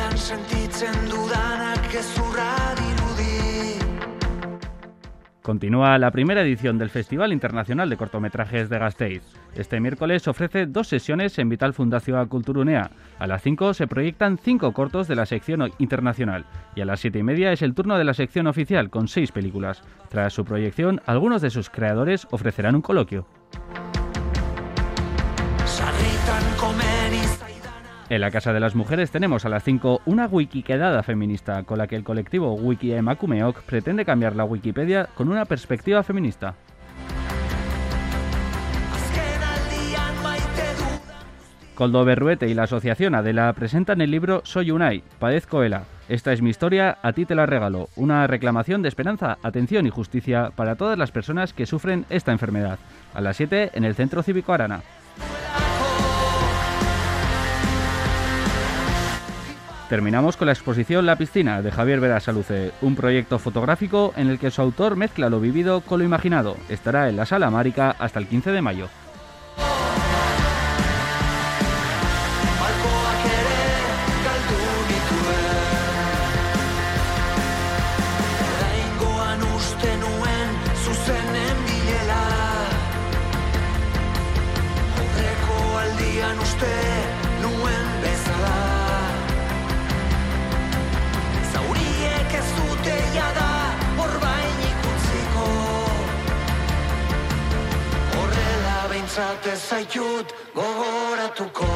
buruan sentitzen dudanak gezurra dirudi. Continúa la primera edición del Festival Internacional de Cortometrajes de Gasteiz. Este miércoles ofrece 2 sesiones en Vital Fundazioa Kulturunea. A las 5 se proyectan 5 cortos de la sección internacional y a las 7:30 es el turno de la sección oficial con 6 películas. Tras su proyección, algunos de sus creadores ofrecerán un coloquio. En la Casa de las Mujeres tenemos a las 5 una wikiquedada feminista con la que el colectivo Wiki Emakumeok pretende cambiar la Wikipedia con una perspectiva feminista. Koldo Berruete y la asociación Adela presentan el libro Soy Unai, padezco ELA. Esta es mi historia, a ti te la regalo. Una reclamación de esperanza, atención y justicia para todas las personas que sufren esta enfermedad. A las 7 en el Centro Cívico Arana. Terminamos con la exposición La Piscina de Javier Berasaluce, un proyecto fotográfico en el que su autor mezcla lo vivido con lo imaginado. Estará en la Sala Márica hasta el 15 de mayo. Ez zaitut gogoratuko.